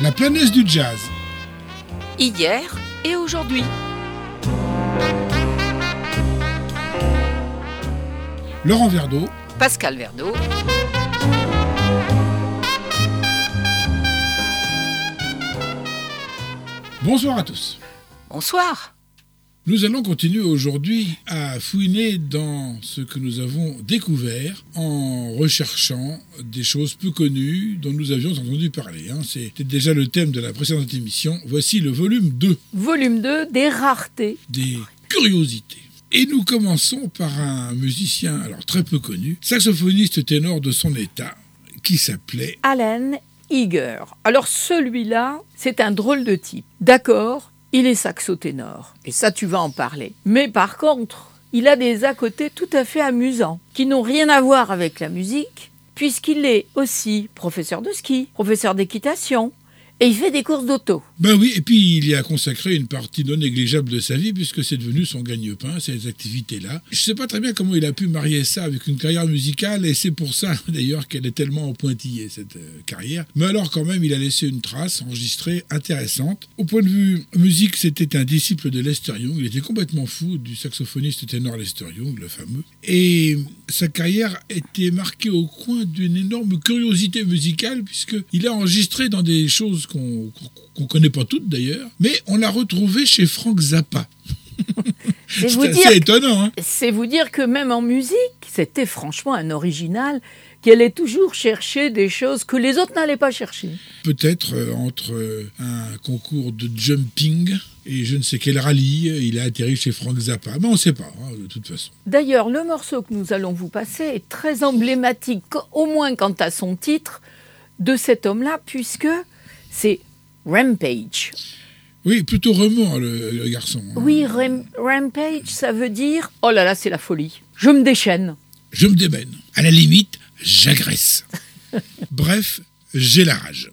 La planète du jazz. Hier et aujourd'hui. Laurent Verdeau. Pascal Verdeau. Bonsoir à tous. Bonsoir. Nous allons continuer aujourd'hui à fouiner dans ce que nous avons découvert en recherchant des choses peu connues dont nous avions entendu parler. C'était déjà le thème de la précédente émission. Voici le volume 2. Volume 2, des raretés. Des curiosités. Et nous commençons par un musicien, alors très peu connu, saxophoniste ténor de son état, qui s'appelait Allen Eager. Alors celui-là, c'est un drôle de type. D'accord, il est saxo-ténor, et ça tu vas en parler. Mais par contre, il a des à côté tout à fait amusants, qui n'ont rien à voir avec la musique, puisqu'il est aussi professeur de ski, professeur d'équitation, et il fait des courses d'auto. Ben oui, et puis il y a consacré une partie non négligeable de sa vie, puisque c'est devenu son gagne-pain, ces activités-là. Je ne sais pas très bien comment il a pu marier ça avec une carrière musicale, et c'est pour ça d'ailleurs qu'elle est tellement en pointillé, cette carrière. Mais alors quand même, il a laissé une trace enregistrée intéressante. Au point de vue musique, c'était un disciple de Lester Young, il était complètement fou du saxophoniste ténor Lester Young, le fameux. Et sa carrière était marquée au coin d'une énorme curiosité musicale, puisqu'il a enregistré dans des choses qu'on connaît pas toutes d'ailleurs, mais on l'a retrouvé chez Frank Zappa. C'est assez étonnant. C'est vous dire que même en musique, c'était franchement un original qui allait toujours chercher des choses que les autres n'allaient pas chercher. Peut-être entre un concours de jumping et je ne sais quel rallye, il a atterri chez Frank Zappa. Mais on ne sait pas, de toute façon. D'ailleurs, le morceau que nous allons vous passer est très emblématique, au moins quant à son titre, de cet homme-là, puisque c'est Rampage. Oui, plutôt remords, le garçon. Oui, Rampage, ça veut dire « Oh là là, c'est la folie, je me déchaîne ». Je me démène. À la limite, j'agresse. Bref, j'ai la rage.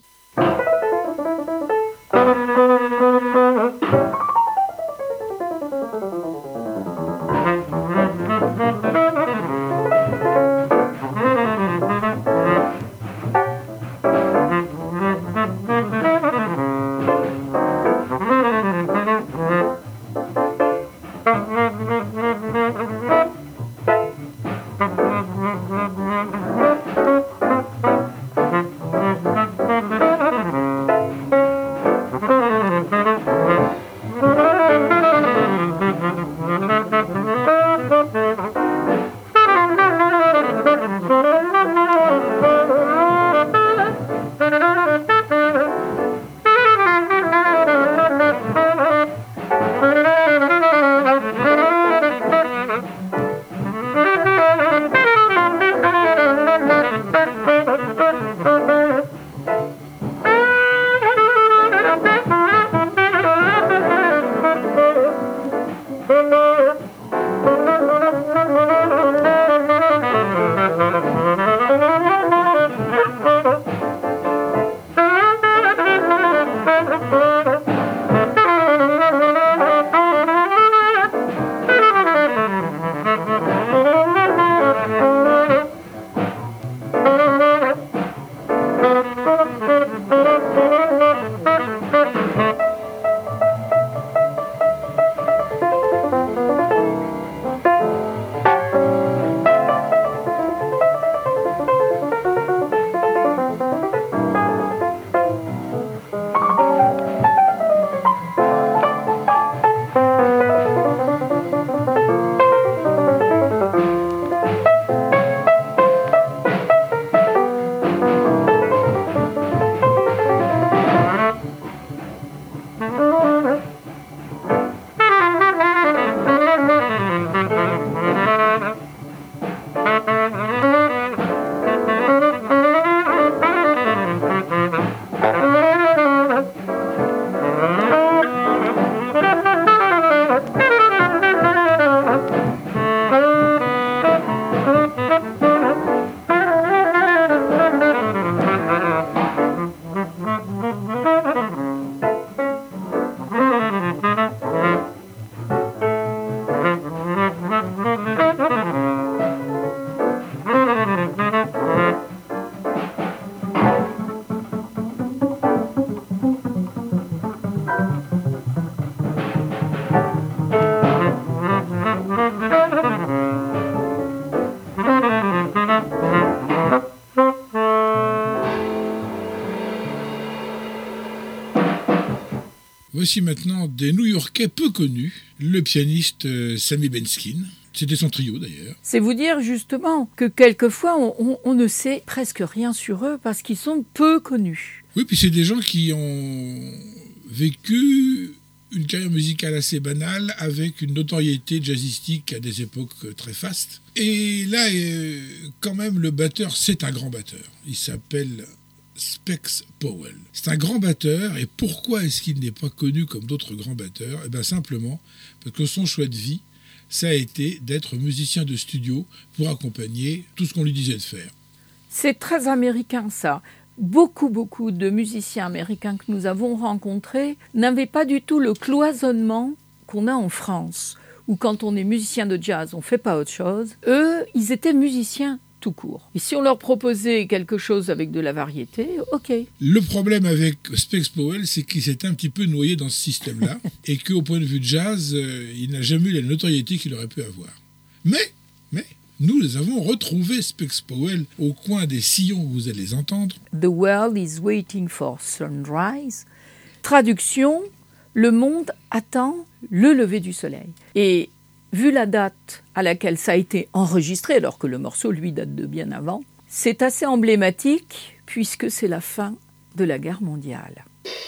Voici maintenant des New-Yorkais peu connus, le pianiste Sammy Benskin. C'était son trio d'ailleurs. C'est vous dire justement que quelquefois on ne sait presque rien sur eux parce qu'ils sont peu connus. Oui, puis c'est des gens qui ont vécu une carrière musicale assez banale avec une notoriété jazzistique à des époques très fastes. Et là, quand même, le batteur, c'est un grand batteur. Il s'appelle Specs Powell. C'est un grand batteur, et pourquoi est-ce qu'il n'est pas connu comme d'autres grands batteurs ? Eh bien simplement parce que son choix de vie, ça a été d'être musicien de studio pour accompagner tout ce qu'on lui disait de faire. C'est très américain ça. Beaucoup de musiciens américains que nous avons rencontrés n'avaient pas du tout le cloisonnement qu'on a en France, où quand on est musicien de jazz, on ne fait pas autre chose. Eux, ils étaient musiciens tout court. Et si on leur proposait quelque chose avec de la variété, ok. Le problème avec Specs Powell, c'est qu'il s'est un petit peu noyé dans ce système-là, et qu'au point de vue de jazz, il n'a jamais eu la notoriété qu'il aurait pu avoir. Mais, nous avons retrouvé Specs Powell au coin des sillons que vous allez entendre. The world is waiting for sunrise. Traduction, le monde attend le lever du soleil. Et vu la date à laquelle ça a été enregistré, alors que le morceau, lui, date de bien avant, c'est assez emblématique puisque c'est la fin de la guerre mondiale.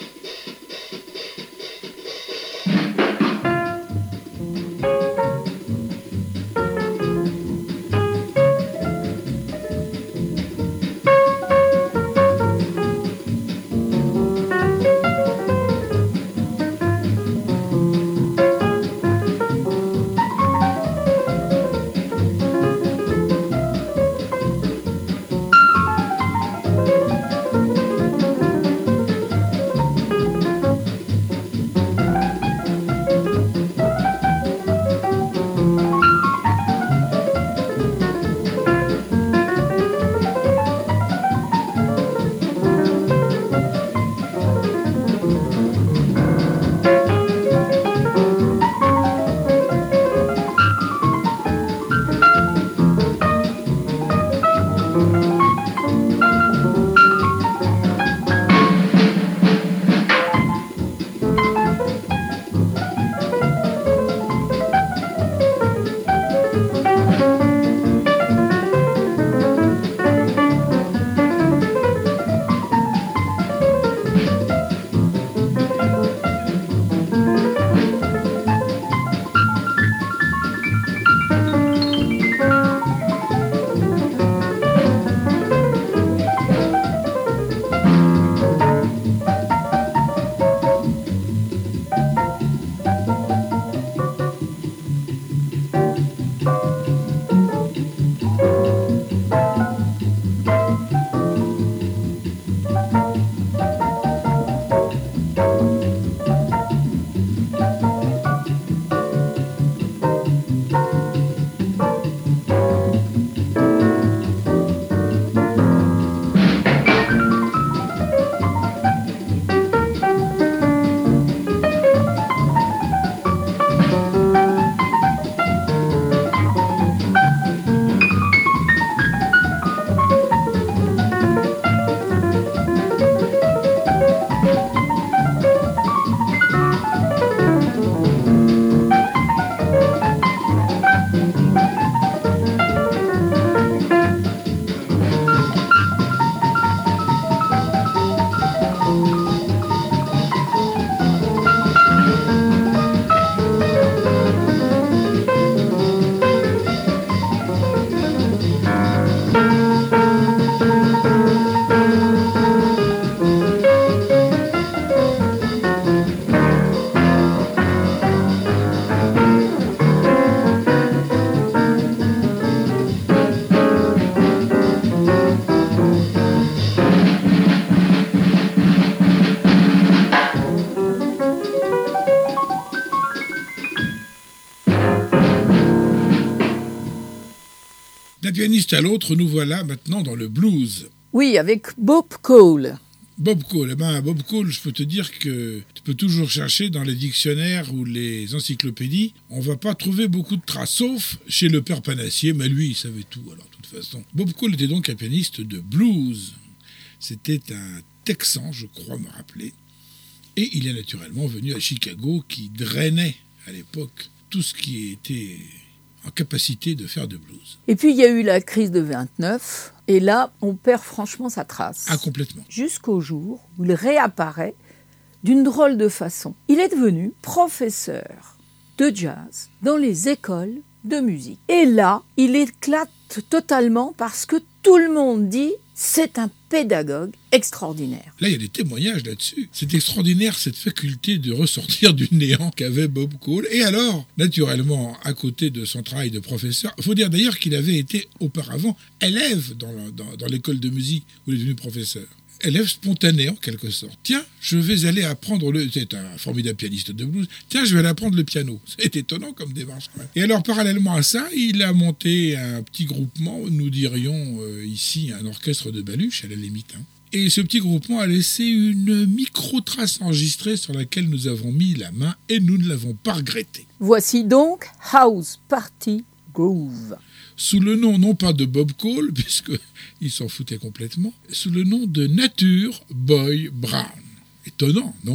D'un pianiste à l'autre, nous voilà maintenant dans le blues. Oui, avec Bob Cole. Bob Cole, Bob Cole, je peux te dire que tu peux toujours chercher dans les dictionnaires ou les encyclopédies, on va pas trouver beaucoup de traces, sauf chez le père Panassier, mais lui, il savait tout, alors de toute façon. Bob Cole était donc un pianiste de blues. C'était un Texan, je crois me rappeler. Et il est naturellement venu à Chicago, qui drainait à l'époque tout ce qui était en capacité de faire de blues. Et puis il y a eu la crise de 29, et là, on perd franchement sa trace. Ah, complètement. Jusqu'au jour où il réapparaît d'une drôle de façon. Il est devenu professeur de jazz dans les écoles de musique. Et là, il éclate totalement parce que tout le monde dit c'est un pédagogue extraordinaire. Là, il y a des témoignages là-dessus. C'est extraordinaire, cette faculté de ressortir du néant qu'avait Bob Cole. Et alors, naturellement, à côté de son travail de professeur, il faut dire d'ailleurs qu'il avait été auparavant élève dans l'école de musique où il est devenu professeur. Élève spontané en quelque sorte. Tiens, je vais aller apprendre c'est un formidable pianiste de blues. Tiens, je vais aller apprendre le piano. C'est étonnant comme démarche. Quand même. Et alors, parallèlement à ça, il a monté un petit groupement, nous dirions ici un orchestre de baluches à la limite. Et ce petit groupement a laissé une micro-trace enregistrée sur laquelle nous avons mis la main et nous ne l'avons pas regretté. Voici donc House Party Groove. Sous le nom, non pas de Bob Cole, puisqu'il s'en foutait complètement, sous le nom de Nature Boy Brown. Étonnant, non ?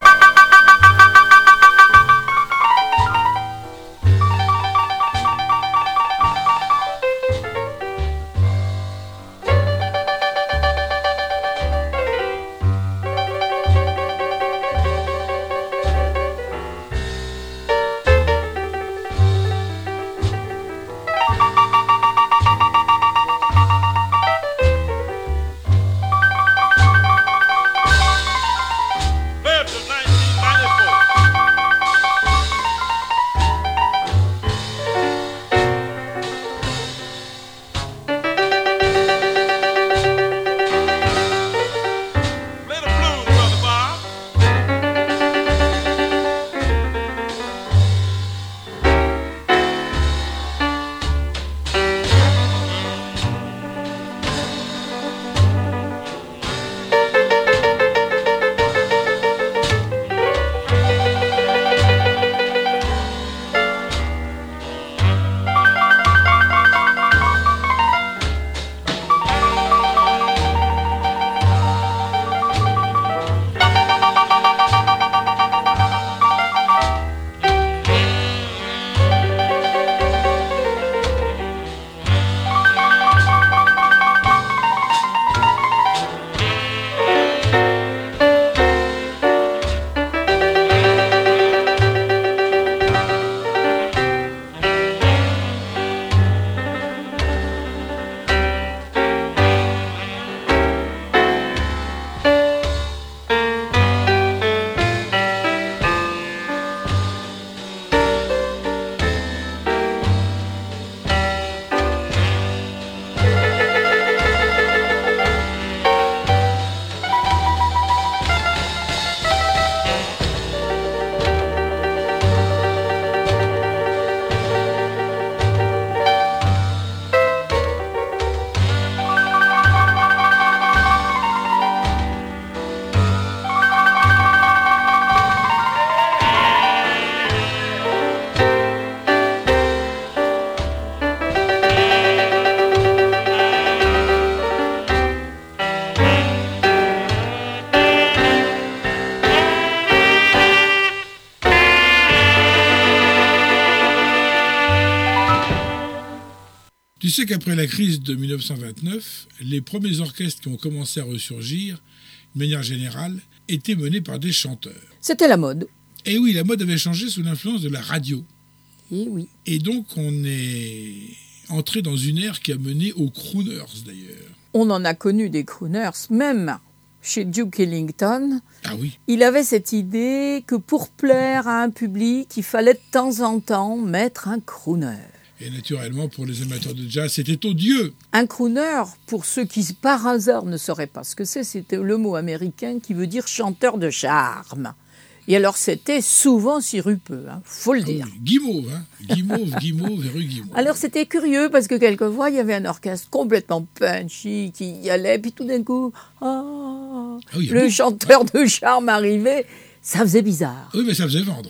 Tu sais qu'après la crise de 1929, les premiers orchestres qui ont commencé à ressurgir, de manière générale, étaient menés par des chanteurs. C'était la mode. Et oui, la mode avait changé sous l'influence de la radio. Et oui. Et donc, on est entré dans une ère qui a mené aux crooners, d'ailleurs. On en a connu des crooners, même chez Duke Ellington. Ah oui. Il avait cette idée que pour plaire à un public, il fallait de temps en temps mettre un crooner. Et naturellement, pour les amateurs de jazz, c'était odieux. Un crooner, pour ceux qui par hasard ne sauraient pas ce que c'est, c'était le mot américain qui veut dire chanteur de charme. Et alors c'était souvent sirupeux, faut le dire. Oui, guimauve, guimauve et rue Guimauve. Alors c'était curieux parce que quelquefois il y avait un orchestre complètement punchy qui y allait, puis tout d'un coup, le chanteur de charme arrivait, ça faisait bizarre. Oui, mais ça faisait vendre.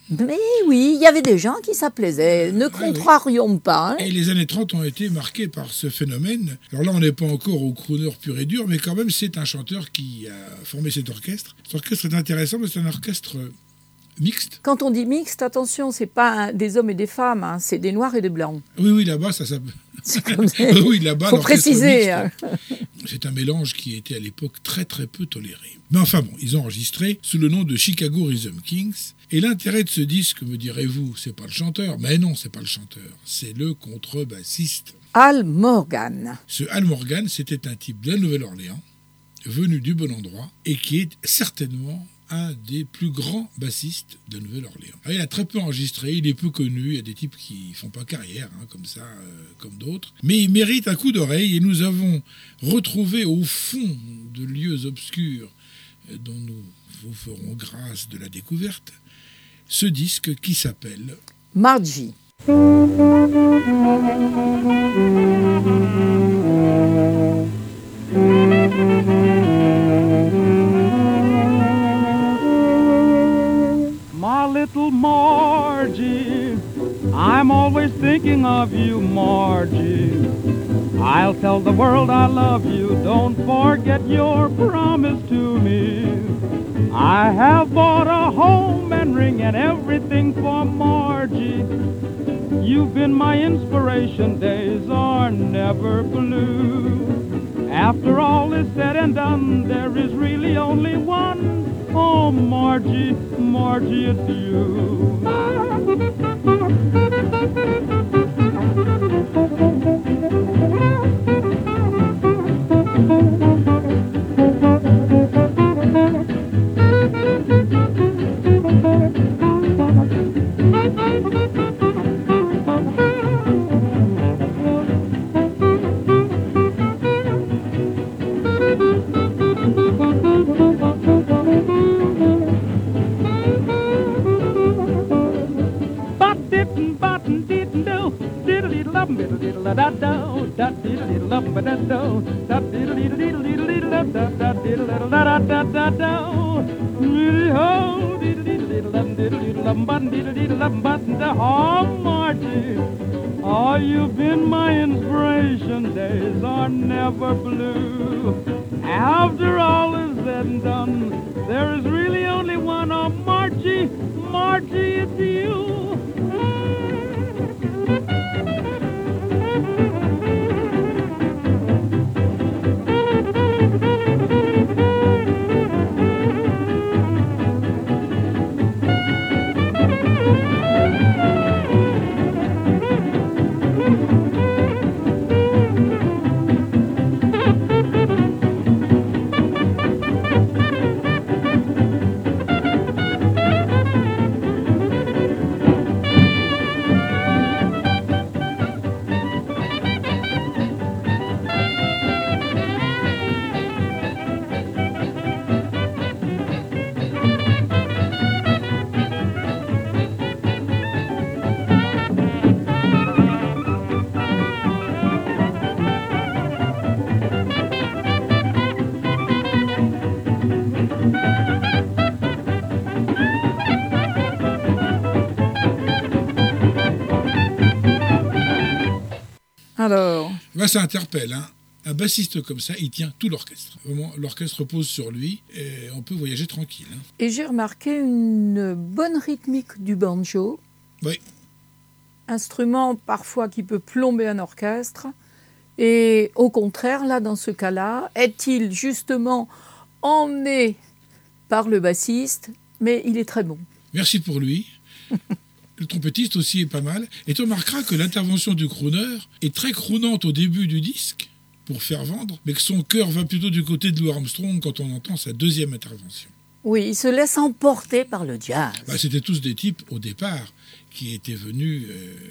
Mais oui, il y avait des gens qui ça plaisait. Ne contrarions pas. Hein. Et les années 30 ont été marquées par ce phénomène. Alors là, on n'est pas encore au crooner pur et dur, mais quand même, c'est un chanteur qui a formé cet orchestre. Cet orchestre est intéressant, mais c'est un orchestre mixte. Quand on dit mixte, attention, c'est pas des hommes et des femmes, hein, c'est des noirs et des blancs. Oui, là-bas, ça s'appelle... C'est comme ça. Oui, là-bas, faut préciser. Mixte, c'est un mélange qui était à l'époque très très peu toléré. Mais enfin bon, ils ont enregistré sous le nom de Chicago Rhythm Kings. Et l'intérêt de ce disque, me direz-vous, c'est pas le chanteur. Mais non, c'est pas le chanteur. C'est le contrebassiste. Al Morgan. Ce Al Morgan, c'était un type de la Nouvelle-Orléans, venu du bon endroit, et qui est certainement un des plus grands bassistes de Nouvelle-Orléans. Alors, il a très peu enregistré, il est peu connu, il y a des types qui font pas carrière, comme ça, comme d'autres. Mais il mérite un coup d'oreille, et nous avons retrouvé au fond de lieux obscurs dont nous vous ferons grâce de la découverte, ce disque qui s'appelle Margie. My little Margie, I'm always thinking of you, Margie. I'll tell the world I love you, don't forget your promise to me. I have bought a home and ring and everything for Margie. You've been my inspiration, days are never blue. After all is said and done, there is really only one. Oh, Margie, Margie, it's you. Oh, Margie, oh, you've been my inspiration, days are never blue. After all is said and done, there is really only one. Oh, Margie, Margie, it's you. Alors, Là, ça interpelle. Un bassiste comme ça, il tient tout l'orchestre. Vraiment, l'orchestre repose sur lui et on peut voyager tranquille. et j'ai remarqué une bonne rythmique du banjo, Oui, instrument parfois qui peut plomber un orchestre. Et au contraire, là, dans ce cas-là, est-il justement emmené par le bassiste, mais il est très bon. merci pour lui. Le trompettiste aussi est pas mal. Et tu remarqueras que l'intervention du crooner est très croonante au début du disque, pour faire vendre, mais que son cœur va plutôt du côté de Louis Armstrong quand on entend sa deuxième intervention. Oui, il se laisse emporter par le jazz. C'était tous des types, au départ, qui étaient venus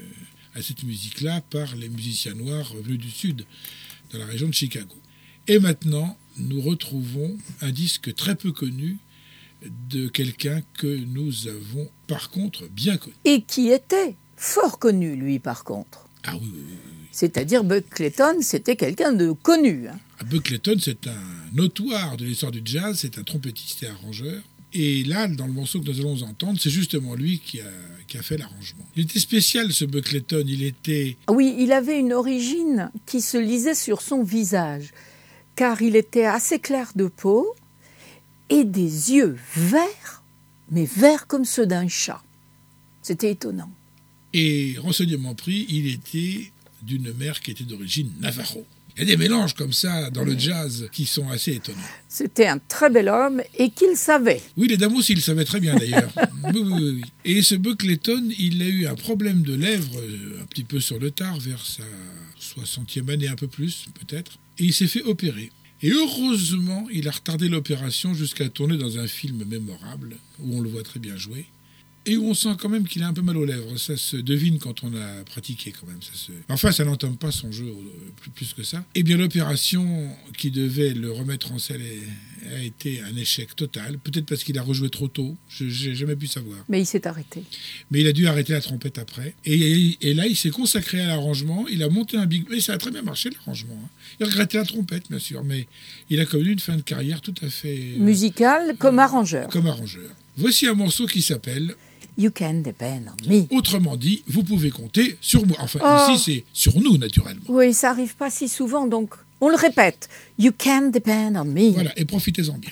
à cette musique-là par les musiciens noirs venus du Sud, dans la région de Chicago. Et maintenant, nous retrouvons un disque très peu connu de quelqu'un que nous avons, par contre, bien connu. Et qui était fort connu, lui, par contre. Ah oui, oui, oui. C'est-à-dire Buck Clayton, c'était quelqu'un de connu. Buck Clayton, c'est un notoire de l'histoire du jazz, c'est un trompettiste et arrangeur. Et là, dans le morceau que nous allons entendre, c'est justement lui qui a fait l'arrangement. Il était spécial, ce Buck Layton. Oui, il avait une origine qui se lisait sur son visage, car il était assez clair de peau et des yeux verts, mais verts comme ceux d'un chat. C'était étonnant. Et renseignement pris, il était d'une mère qui était d'origine Navajo. Il y a des mélanges comme ça dans le jazz qui sont assez étonnants. C'était un très bel homme et qu'il savait. Oui, les Damos, il le savait très bien d'ailleurs. Oui. Et ce Buck Layton, il a eu un problème de lèvres un petit peu sur le tard, vers sa 60e année, un peu plus peut-être. Et il s'est fait opérer. Et heureusement, il a retardé l'opération jusqu'à tourner dans un film mémorable, où on le voit très bien jouer. Et où on sent quand même qu'il a un peu mal aux lèvres. Ça se devine quand on a pratiqué quand même. Enfin, ça n'entame pas son jeu plus que ça. Eh bien, l'opération qui devait le remettre en selle a été un échec total. Peut-être parce qu'il a rejoué trop tôt. Je n'ai jamais pu savoir. Mais il s'est arrêté. Mais il a dû arrêter la trompette après. Et là, il s'est consacré à l'arrangement. Il a monté un big... Mais ça a très bien marché, l'arrangement. Il regrettait la trompette, bien sûr. Mais il a connu une fin de carrière tout à fait... musicale comme arrangeur. Comme arrangeur. Voici un morceau qui s'appelle... You can depend on me. Autrement dit, vous pouvez compter sur moi. Enfin, ici, c'est sur nous, naturellement. Oui, ça n'arrive pas si souvent, donc on le répète. You can depend on me. Voilà, et profitez-en bien.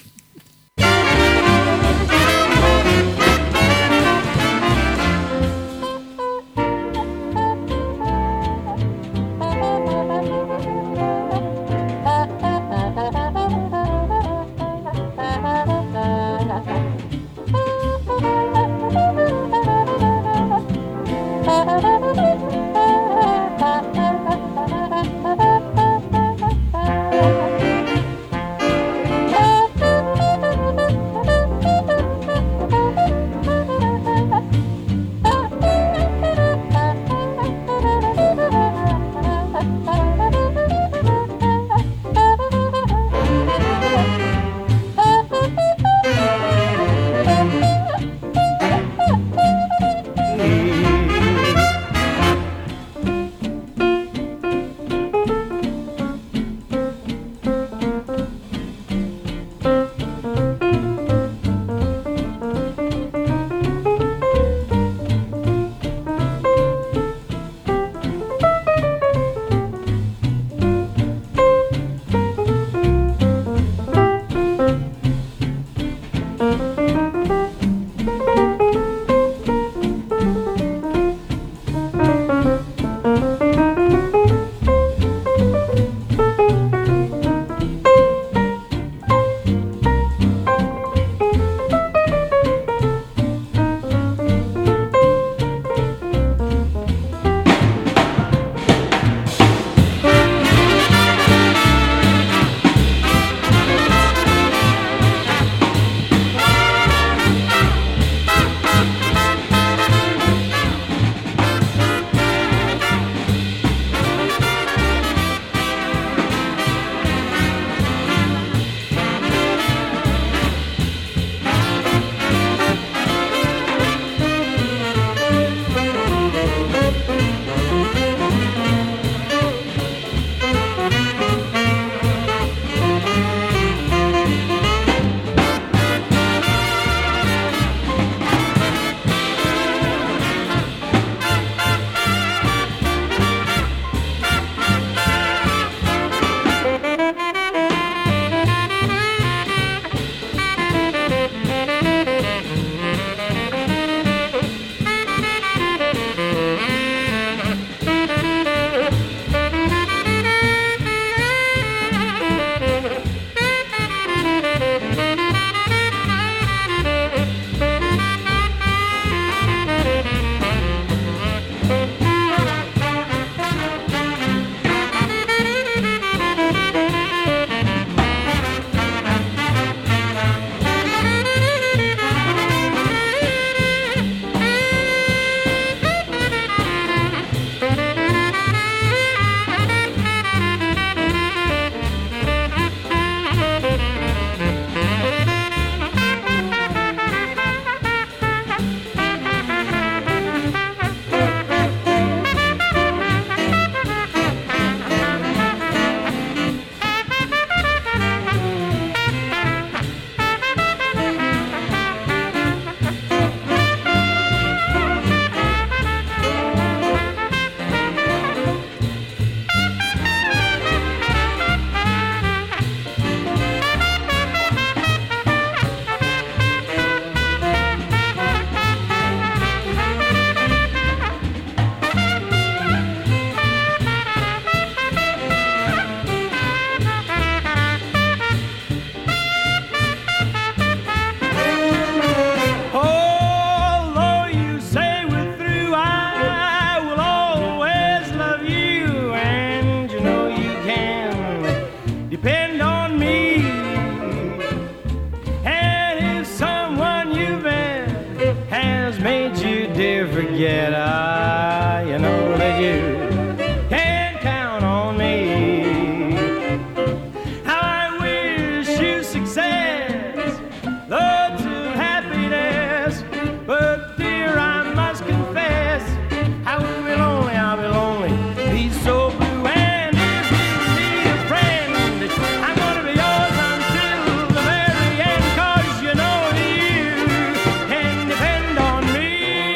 yet. You know that you can count on me. How I wish you success, loads of happiness. But dear, I must confess, I will be lonely, I'll be lonely, be so blue. And if you need a friend, I'm gonna be yours until the very end, 'cause you know that you can depend on me.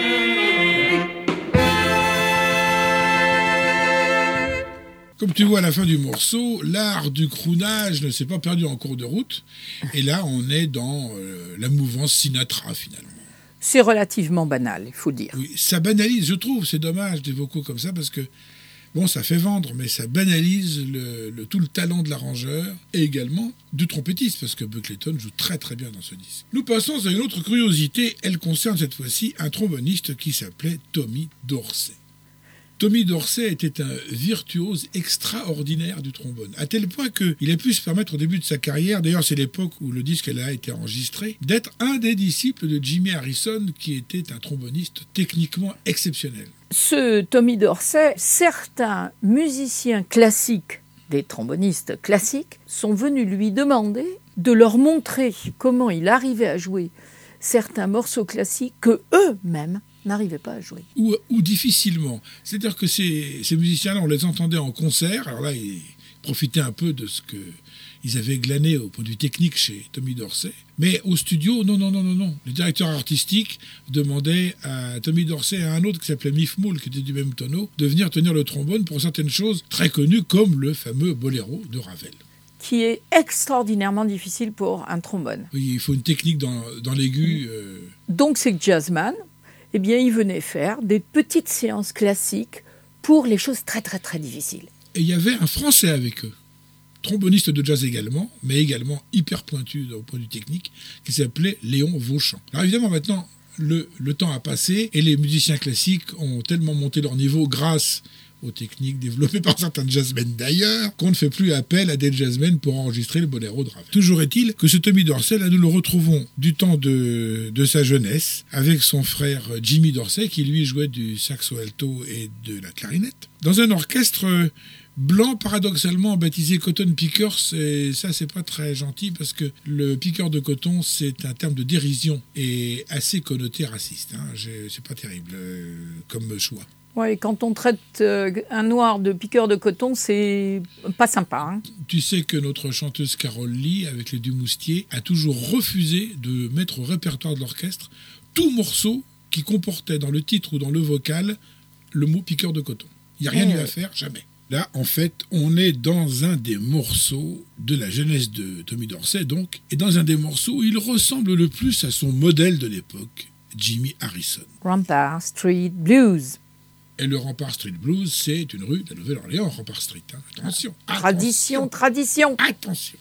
Comme tu vois à la fin du morceau, l'art du croonage ne s'est pas perdu en cours de route. Et là, on est dans la mouvance Sinatra, finalement. C'est relativement banal, il faut dire. Oui, ça banalise, je trouve, c'est dommage des vocaux comme ça, parce que, bon, ça fait vendre, mais ça banalise tout le talent de l'arrangeur et également du trompettiste, parce que Buck Layton joue très très bien dans ce disque. Nous passons à une autre curiosité, elle concerne cette fois-ci un tromboniste qui s'appelait Tommy Dorsey. Tommy Dorsey était un virtuose extraordinaire du trombone, à tel point qu'il a pu se permettre au début de sa carrière, d'ailleurs c'est l'époque où le disque a été enregistré, d'être un des disciples de Jimmy Harrison, qui était un tromboniste techniquement exceptionnel. Ce Tommy Dorsey, certains musiciens classiques, des trombonistes classiques, sont venus lui demander de leur montrer comment il arrivait à jouer certains morceaux classiques que eux-mêmes n'arrivaient pas à jouer. Ou difficilement. C'est-à-dire que ces musiciens-là, on les entendait en concert, alors là, ils profitaient un peu de ce qu'ils avaient glané au point de vue technique chez Tommy Dorsey. Mais au studio, non. Le directeur artistique demandait à Tommy Dorsey et à un autre qui s'appelait Miff Moule, qui était du même tonneau, de venir tenir le trombone pour certaines choses très connues, comme le fameux boléro de Ravel. Qui est extraordinairement difficile pour un trombone. Oui, il faut une technique dans l'aigu. Donc ces jazzman, eh bien, ils venaient faire des petites séances classiques pour les choses très très très difficiles. Et il y avait un Français avec eux, tromboniste de jazz également, mais également hyper pointu au point de vue technique, qui s'appelait Léon Vauchamp. Alors évidemment, maintenant, le temps a passé et les musiciens classiques ont tellement monté leur niveau grâce aux techniques développées par certains jazzmen d'ailleurs, qu'on ne fait plus appel à des jazzmen pour enregistrer le boléro de Ravel. Toujours est-il que ce Tommy Dorsey, là, nous le retrouvons du temps de sa jeunesse, avec son frère Jimmy Dorsey, qui lui jouait du saxo alto et de la clarinette, dans un orchestre blanc, paradoxalement baptisé Cotton Pickers, et ça c'est pas très gentil parce que le piqueur de coton c'est un terme de dérision et assez connoté raciste, hein. C'est pas terrible comme choix. Oui, quand on traite un noir de piqueur de coton, c'est pas sympa. Hein. Tu sais que notre chanteuse Carole Lee, avec les Dumoustiers, a toujours refusé de mettre au répertoire de l'orchestre tout morceau qui comportait dans le titre ou dans le vocal le mot piqueur de coton. Il n'y a rien eu à faire, jamais. Là, en fait, on est dans un des morceaux de la jeunesse de Tommy Dorsey, donc, et dans un des morceaux où il ressemble le plus à son modèle de l'époque, Jimmy Harrison. Rampart Street Blues. Et le Rampart Street Blues, c'est une rue de la Nouvelle-Orléans, Rampart Street. Hein. Attention. Tradition. Attention.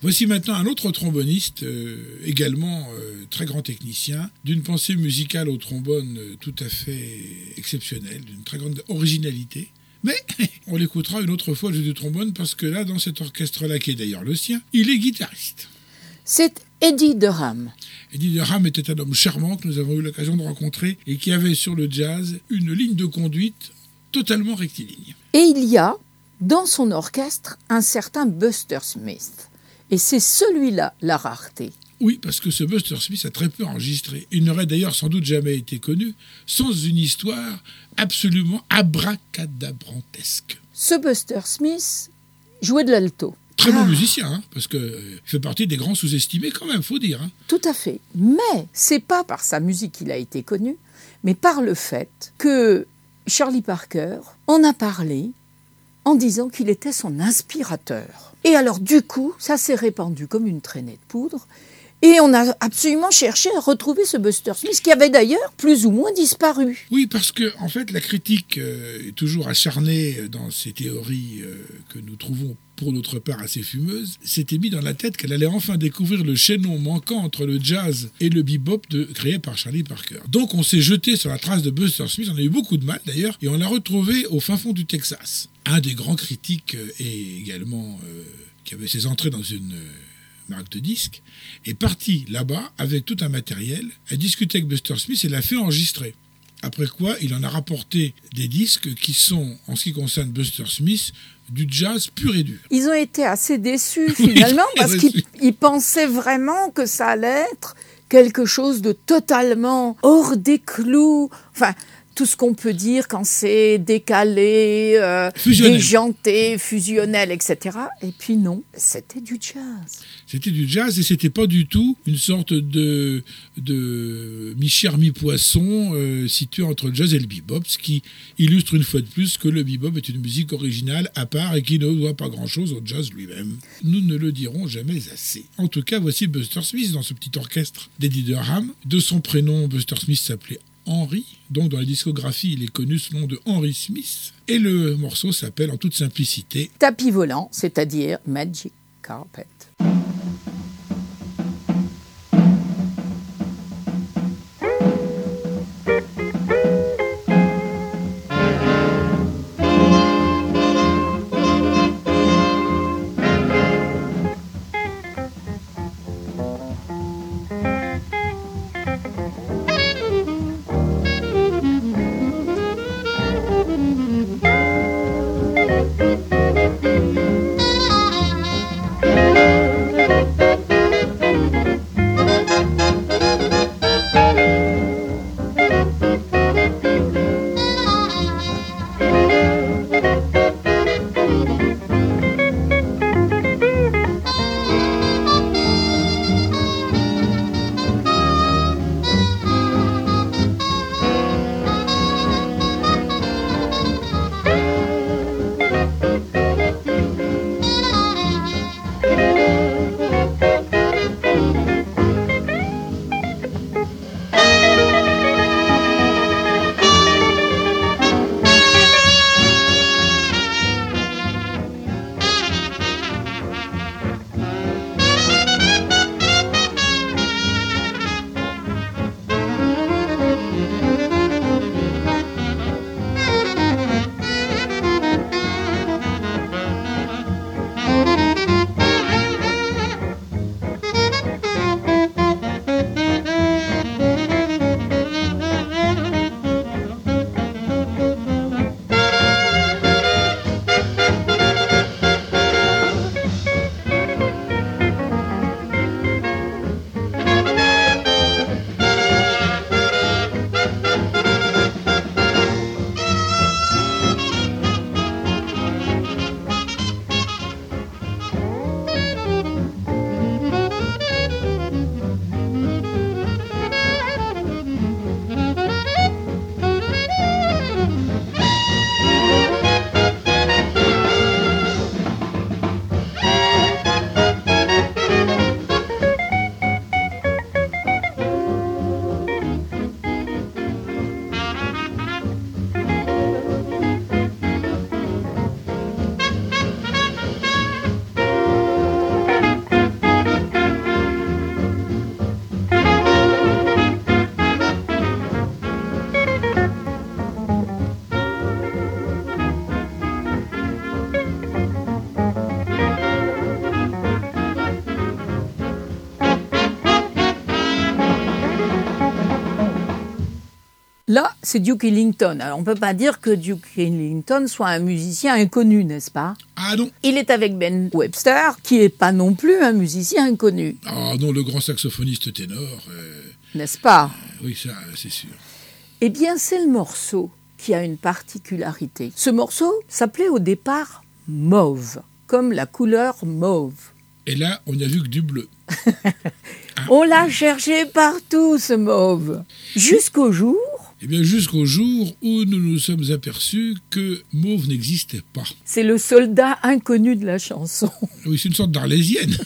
Voici maintenant un autre tromboniste, également très grand technicien, d'une pensée musicale au trombone tout à fait exceptionnelle, d'une très grande originalité. Mais on l'écoutera une autre fois le jeu du trombone parce que là, dans cet orchestre-là, qui est d'ailleurs le sien, il est guitariste. C'est Eddie Durham. Eddie Durham était un homme charmant que nous avons eu l'occasion de rencontrer et qui avait sur le jazz une ligne de conduite totalement rectiligne. Et il y a, dans son orchestre, un certain Buster Smith. Et c'est celui-là la rareté. Oui, parce que ce Buster Smith a très peu enregistré. Il n'aurait d'ailleurs sans doute jamais été connu sans une histoire absolument abracadabrantesque. Ce Buster Smith jouait de l'alto. Très bon musicien, hein, parce qu'il fait partie des grands sous-estimés quand même, faut dire. Hein. Tout à fait. Mais c'est pas par sa musique qu'il a été connu, mais par le fait que Charlie Parker en a parlé en disant qu'il était son inspirateur. Et alors du coup, ça s'est répandu comme une traînée de poudre. Et on a absolument cherché à retrouver ce Buster Smith qui avait d'ailleurs plus ou moins disparu. Oui, parce que en fait, la critique est toujours acharnée dans ces théories que nous trouvons pour notre part assez fumeuses, s'était mis dans la tête qu'elle allait enfin découvrir le chaînon manquant entre le jazz et le bebop créé par Charlie Parker. Donc on s'est jeté sur la trace de Buster Smith, on a eu beaucoup de mal d'ailleurs, et on l'a retrouvé au fin fond du Texas. Un des grands critiques et également qui avait ses entrées dans une marque de disques, est parti là-bas avec tout un matériel, a discuté avec Buster Smith et l'a fait enregistrer. Après quoi, il en a rapporté des disques qui sont, en ce qui concerne Buster Smith, du jazz pur et dur. Ils ont été assez déçus finalement parce qu'ils pensaient vraiment que ça allait être quelque chose de totalement hors des clous. Enfin, tout ce qu'on peut dire quand c'est décalé, déjanté, fusionnel, etc. Et puis non, c'était du jazz. C'était du jazz et c'était pas du tout une sorte de mi-chair mi-poisson situé entre le jazz et le bebop, ce qui illustre une fois de plus que le bebop est une musique originale à part et qui ne doit pas grand-chose au jazz lui-même. Nous ne le dirons jamais assez. En tout cas, voici Buster Smith dans ce petit orchestre d'Eddie Durham. De son prénom, Buster Smith s'appelait Henry, donc dans la discographie, il est connu sous le nom de Henry Smith. Et le morceau s'appelle en toute simplicité Tapis volant, c'est-à-dire Magic Carpet. Là, c'est Duke Ellington. Alors, on ne peut pas dire que Duke Ellington soit un musicien inconnu, n'est-ce pas? Ah non. Il est avec Ben Webster, qui n'est pas non plus un musicien inconnu. Ah non, le grand saxophoniste ténor. N'est-ce pas? Oui, ça, c'est sûr. Eh bien, c'est le morceau qui a une particularité. Ce morceau s'appelait au départ Mauve, comme la couleur mauve. Et là, on n'a vu que du bleu. On l'a cherché partout, ce mauve, jusqu'au jour... Eh bien, jusqu'au jour où nous nous sommes aperçus que mauve n'existait pas. C'est le soldat inconnu de la chanson. Oui, c'est une sorte d'arlésienne.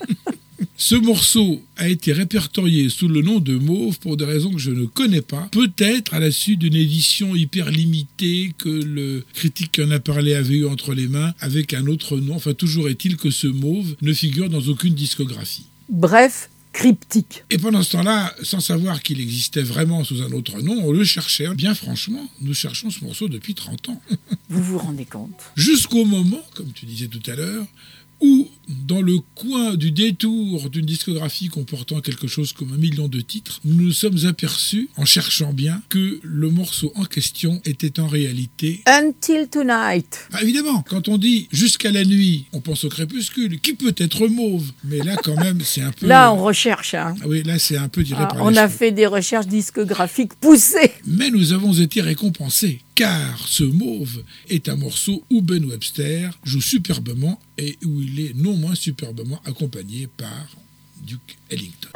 Ce morceau a été répertorié sous le nom de Mauve pour des raisons que je ne connais pas. Peut-être à la suite d'une édition hyper limitée que le critique qui en a parlé avait eu entre les mains avec un autre nom. Enfin, toujours est-il que ce Mauve ne figure dans aucune discographie. Bref, cryptique. Et pendant ce temps-là, sans savoir qu'il existait vraiment sous un autre nom, on le cherchait. Bien franchement, nous cherchons ce morceau depuis 30 ans. Vous vous rendez compte? Jusqu'au moment, comme tu disais tout à l'heure, où, dans le coin du détour d'une discographie comportant quelque chose comme 1 million de titres, nous nous sommes aperçus, en cherchant bien, que le morceau en question était en réalité... Until Tonight. Ah, évidemment, quand on dit « jusqu'à la nuit », on pense au crépuscule, qui peut être mauve. Mais là, quand même, c'est un peu... Là, on recherche. Hein. Ah oui, là, c'est un peu tiré par les on a cheveux. fait des recherches discographiques poussées. Mais nous avons été récompensés, car ce Mauve est un morceau où Ben Webster joue superbement et où il est non moins superbement accompagné par Duke Ellington.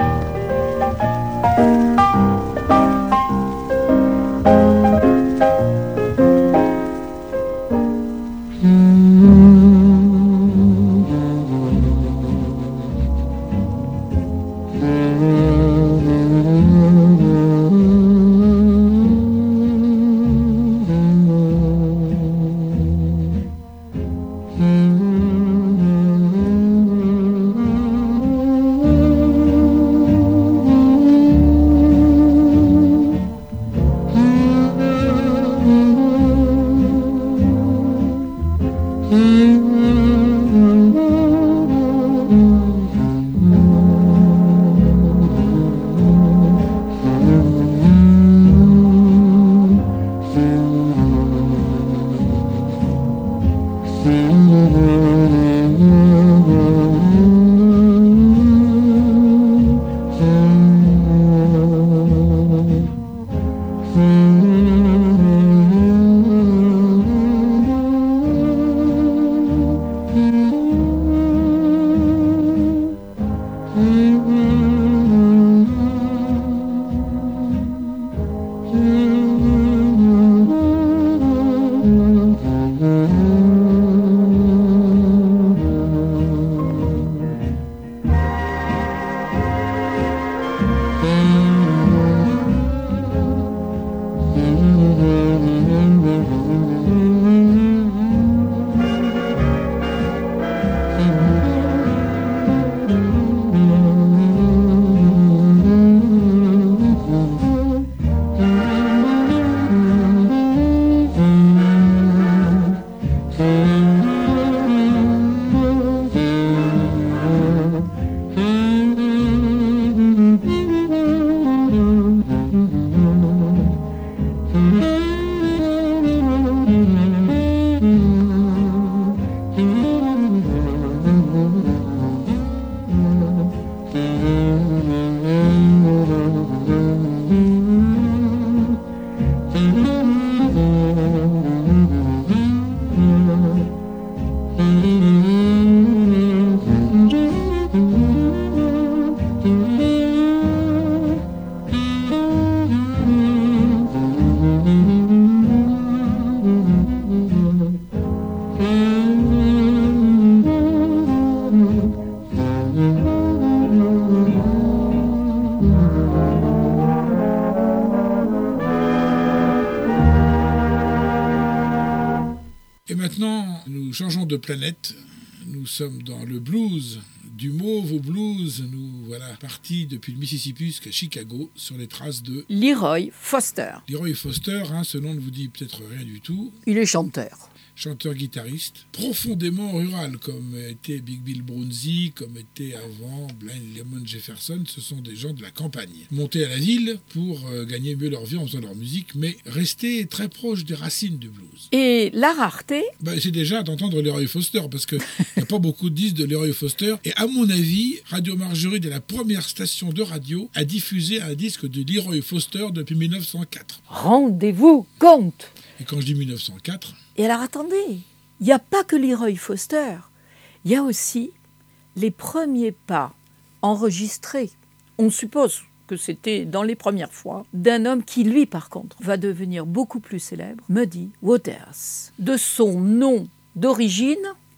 Changeons de planète, nous sommes dans le blues Du mauve au blues, nous voilà partis depuis le Mississippi jusqu'à Chicago sur les traces de Leroy Foster. Leroy Foster. Ce nom ne vous dit peut-être rien du tout. Il est chanteur. Chanteur-guitariste, profondément rural, comme était Big Bill Broonzy, comme était avant Blind Lemon Jefferson. Ce sont des gens de la campagne, montés à la ville pour gagner mieux leur vie en faisant leur musique, mais rester très proches des racines du blues. Et la rareté, C'est déjà d'entendre Leroy Foster, parce qu'il n'y a pas beaucoup de disques de Leroy Foster. Et à mon avis, Radio Marguerite est la première station de radio à diffuser un disque de Leroy Foster depuis 1904. rendez-vous compte. Et quand je dis 1904... Et alors attendez, il n'y a pas que Leroy Foster, il y a aussi les premiers pas enregistrés. On suppose que c'était dans les premières fois d'un homme qui, lui, par contre, va devenir beaucoup plus célèbre, Muddy Waters. De son nom d'origine,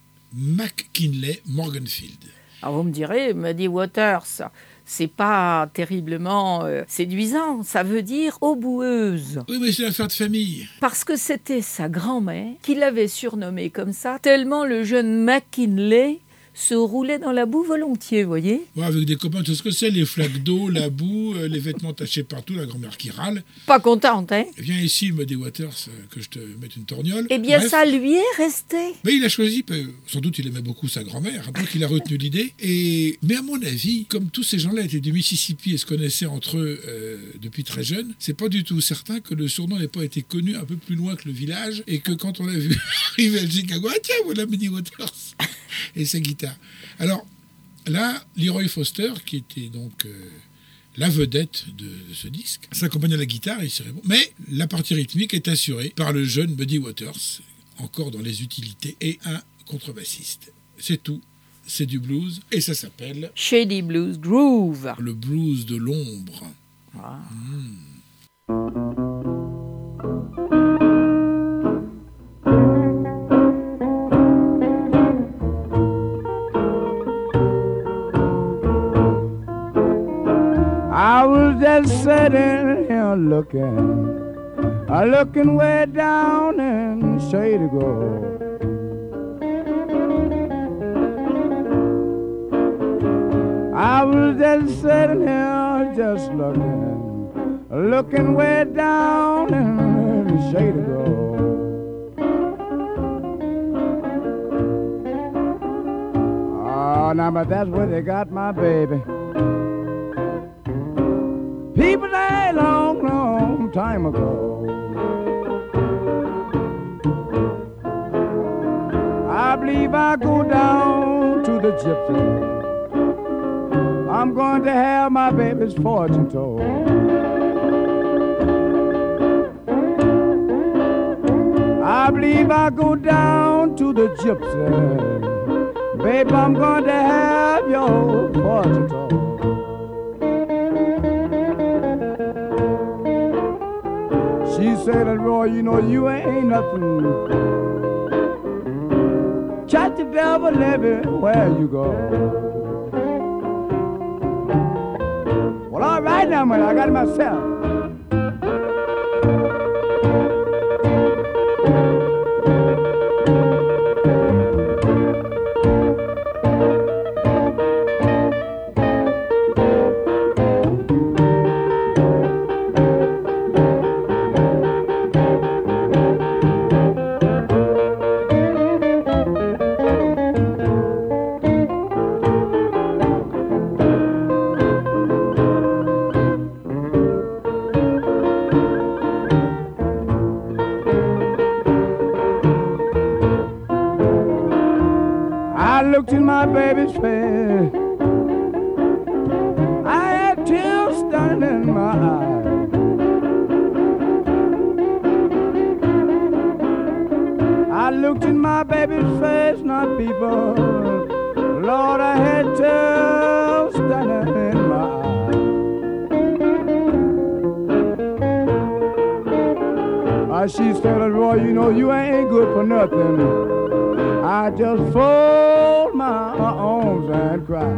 McKinley Morganfield. alors vous me direz, Muddy Waters, c'est pas terriblement séduisant, ça veut dire eau boueuse. Oui, mais c'est une affaire de famille. Parce que c'était sa grand-mère qui l'avait surnommé comme ça, tellement le jeune McKinley se roulait dans la boue volontiers, vous voyez. Ouais, avec des copains, tout ce que c'est, les flaques d'eau, la boue, les vêtements tachés partout, la grand-mère qui râle. Pas contente, hein. Viens ici, Muddy Waters, que je te mette une torgnole. Eh bien, Bref. ça lui est resté. Mais il a choisi, sans doute il aimait beaucoup sa grand-mère, donc il a retenu l'idée. Mais à mon avis, comme tous ces gens-là étaient du Mississippi et se connaissaient entre eux depuis très jeunes, c'est pas du tout certain que le surnom n'ait pas été connu un peu plus loin que le village et que quand on l'a vu arriver à Chicago, ah tiens, voilà Muddy Waters et sa guitare. Alors là, Leroy Foster, qui était donc la vedette de ce disque, s'accompagne à la guitare, mais la partie rythmique est assurée par le jeune Muddy Waters, encore dans les utilités, et un contrebassiste. C'est tout, c'est du blues, et ça s'appelle Shady Blues Groove. le blues de l'ombre. Ah. I was just sitting here looking way down in Shady Grove. I was just sitting here just looking way down in Shady Grove. Oh, now but that's where they got my baby. People a long, long time ago. I believe I go down to the gypsy. I'm going to have my baby's fortune told. I believe I go down to the gypsy. Babe, I'm going to have your fortune told. She said, Roy, you know you ain't nothing. Catch the devil everywhere you go. Well, all right now, man, I got it myself. Looked in my baby's face. I had tears standing in my eyes. I looked in my baby's face, not people. Lord, I had tears standing in my eyes. She said, Roy, you know you ain't good for nothing. I just fold my arms and cry.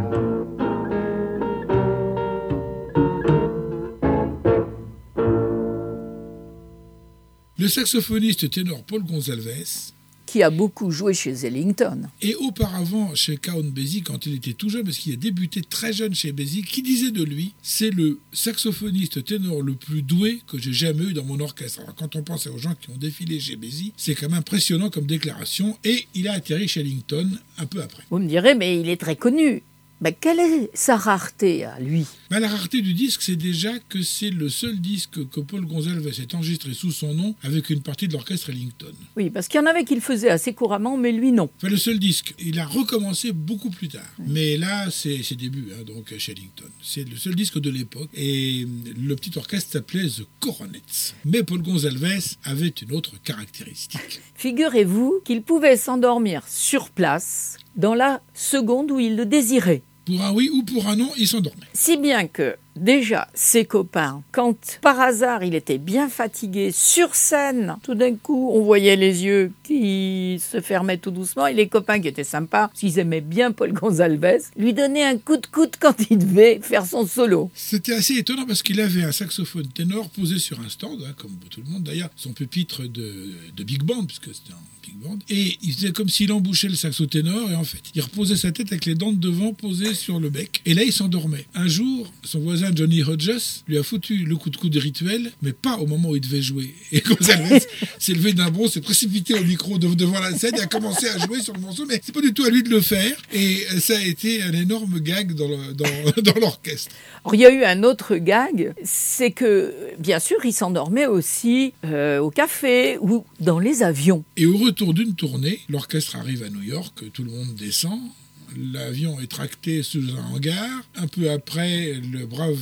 Le saxophoniste ténor Paul Gonsalves, qui a beaucoup joué chez Ellington. Et auparavant, chez Count Basie, quand il était tout jeune, parce qu'il a débuté très jeune chez Basie, qui disait de lui, c'est le saxophoniste ténor le plus doué que j'ai jamais eu dans mon orchestre. Alors quand on pense aux gens qui ont défilé chez Basie, c'est quand même impressionnant comme déclaration, et il a atterri chez Ellington un peu après. Vous me direz, mais il est très connu. Quelle est sa rareté à lui ? La rareté du disque, c'est déjà que c'est le seul disque que Paul Gonsalves ait enregistré sous son nom avec une partie de l'orchestre Ellington. Oui, parce qu'il y en avait qui le faisaient assez couramment, mais lui non. Le seul disque. Il a recommencé beaucoup plus tard. Mais là, c'est ses débuts, donc chez Ellington. C'est le seul disque de l'époque. Et le petit orchestre s'appelait The Coronets. Mais Paul Gonsalves avait une autre caractéristique. Figurez-vous qu'il pouvait s'endormir sur place dans la seconde où il le désirait. Pour un oui ou pour un non, il s'endormait. Si bien que, déjà, ses copains, quand par hasard il était bien fatigué, sur scène, tout d'un coup, on voyait les yeux qui se fermaient tout doucement, et les copains qui étaient sympas, s'ils aimaient bien Paul Gonsalves, lui donnaient un coup de coude quand il devait faire son solo. C'était assez étonnant parce qu'il avait un saxophone ténor posé sur un stand, comme tout le monde d'ailleurs, son pupitre de big band, puisque c'était un big band, et il faisait comme s'il embouchait le saxo ténor, et en fait, il reposait sa tête avec les dents de devant posées sur le bec, et là il s'endormait. Un jour, son voisin Johnny Hodges lui a foutu le coup de coude rituel, mais pas au moment où il devait jouer. Et Gonsalves s'est levé d'un bond, s'est précipité au micro devant la scène et a commencé à jouer sur le morceau, mais c'est pas du tout à lui de le faire, et ça a été un énorme gag dans l'orchestre. Alors, il y a eu un autre gag, c'est que, bien sûr, il s'endormait aussi au café ou dans les avions. Et au retour d'une tournée, l'orchestre arrive à New York, tout le monde descend, l'avion est tracté sous un hangar, un peu après, le brave...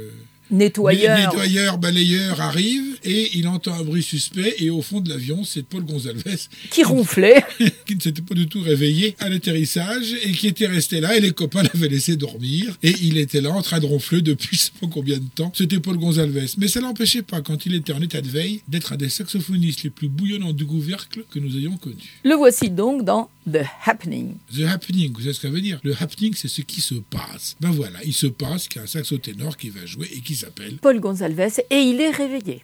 nettoyeur, balayeur arrive et il entend un bruit suspect et au fond de l'avion, c'est Paul Gonsalves qui ronflait, qui ne s'était pas du tout réveillé à l'atterrissage et qui était resté là et les copains l'avaient laissé dormir et il était là en train de ronfler depuis je sais pas combien de temps. C'était Paul Gonsalves. Mais ça l'empêchait pas, quand il était en état de veille, d'être un des saxophonistes les plus bouillonnants du couvercle que nous ayons connu. Le voici donc dans The Happening. The Happening, vous savez ce que ça veut dire ? Le happening, c'est ce qui se passe. Voilà, il se passe qu'il y a un saxo ténor qui va jouer et qui s'appelle Paul Gonsalves et il est réveillé.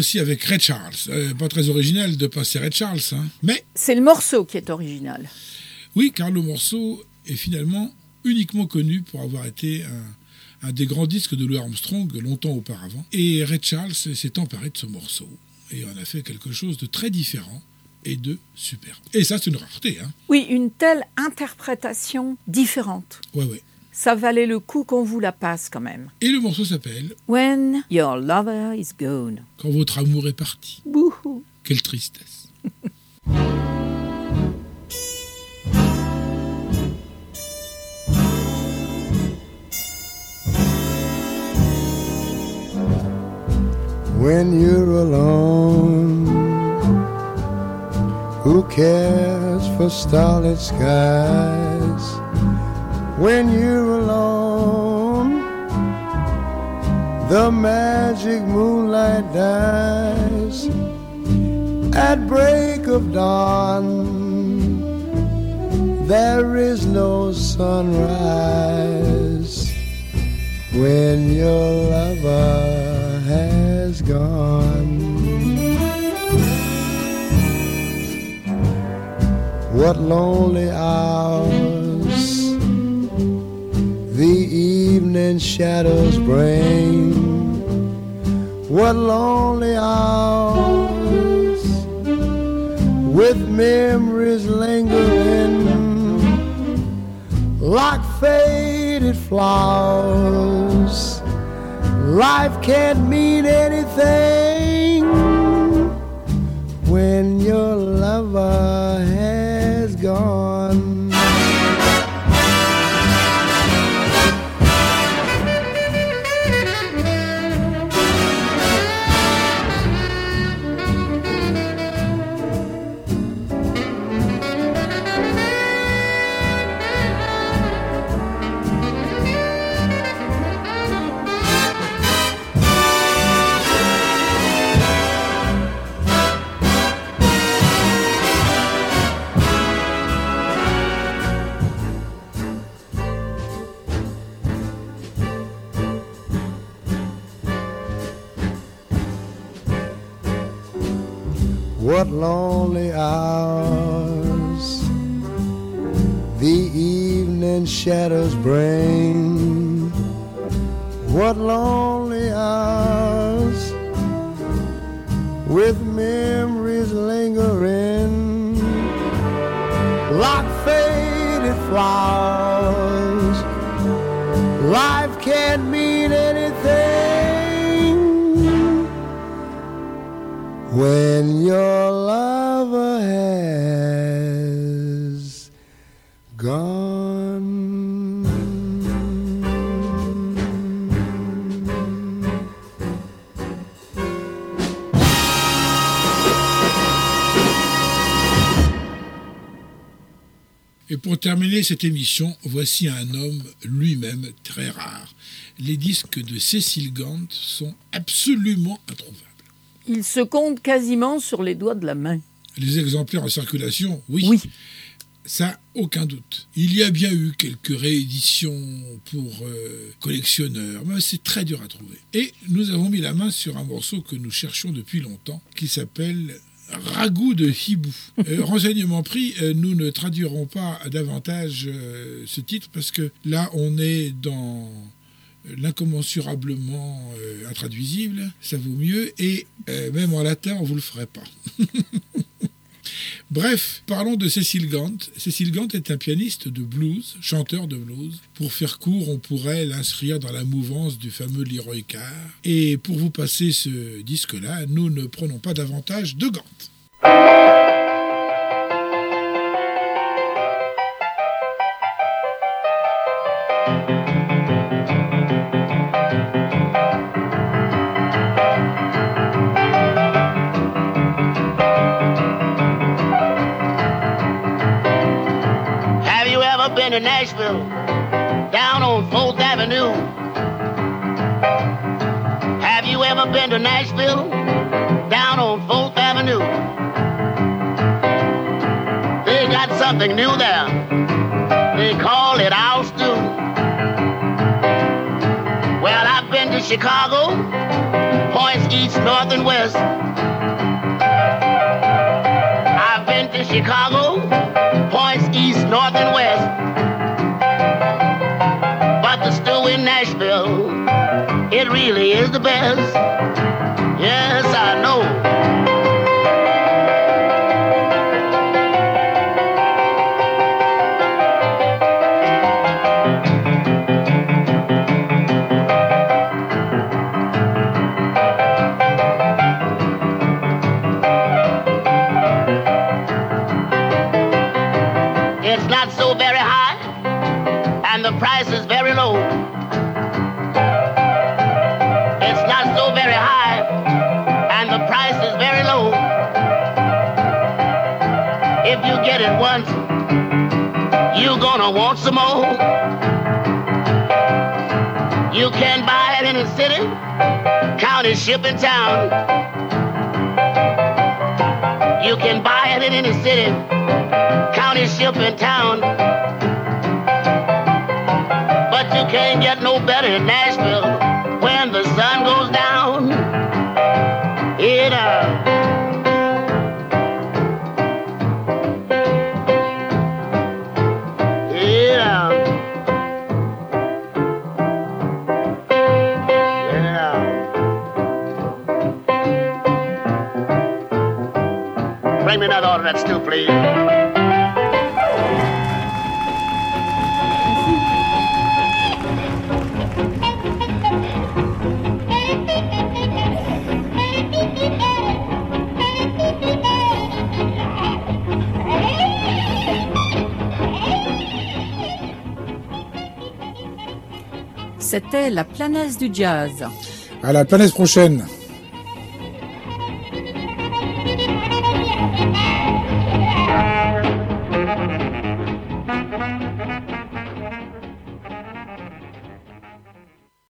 aussi avec Ray Charles. Pas très original de passer Ray Charles, hein. Mais C'est le morceau qui est original. oui, car le morceau est finalement uniquement connu pour avoir été un des grands disques de Louis Armstrong longtemps auparavant. Et Ray Charles s'est emparé de ce morceau et en a fait quelque chose de très différent et de superbe. Et ça, c'est une rareté, hein. Oui, une telle interprétation différente. Ouais. Ça valait le coup qu'on vous la passe quand même. Et le morceau s'appelle When your lover is gone. Quand votre amour est parti. Bouhou. Quelle tristesse. When you're alone, who cares for starlit skies? When you're alone, the magic moonlight dies. At break of dawn, there is no sunrise. When your lover has gone, what lonely hours the evening shadows bring. What lonely hours with memories lingering like faded flowers. Life can't mean anything when your lover has gone. What lonely hours the evening shadows bring. What lonely hours with memories lingering like faded flowers. Life can't mean anything when your lover has gone. Et pour terminer cette émission, voici un homme lui-même très rare. Les disques de Cécile Gant sont absolument introuvables. Il se compte quasiment sur les doigts de la main. Les exemplaires en circulation, oui. Oui. Ça, aucun doute. Il y a bien eu quelques rééditions pour collectionneurs, mais c'est très dur à trouver. Et nous avons mis la main sur un morceau que nous cherchions depuis longtemps, qui s'appelle Ragout de hibou. Renseignement pris, nous ne traduirons pas davantage ce titre, parce que là, on est dans l'incommensurablement intraduisible, ça vaut mieux, et même en latin, on ne vous le ferait pas. Bref, parlons de Cécile Gant. Cécile Gant est un pianiste de blues, chanteur de blues. Pour faire court, on pourrait l'inscrire dans la mouvance du fameux Leroy Carr. Et pour vous passer ce disque-là, nous ne prenons pas davantage de Gant. To Nashville, down on 4th Avenue. Have you ever been to Nashville, down on 4th Avenue? They got something new there. They call it our stew. Well, I've been to Chicago, points east, north, and west. I've been to Chicago, points east, north, and west. But the stew in Nashville, it really is the best. Yes, I know. It's not so very high, and the price is very low. It's not so very high, and the price is very low. If you get it once, you're gonna want some more. You can buy it in a city, county, ship, and town. You can buy it in any city, county, ship, and town. But you can't get no better in Nashville when the sun goes down. It Bring me another order of that stew, please. C'était la planète du jazz. À la planète prochaine.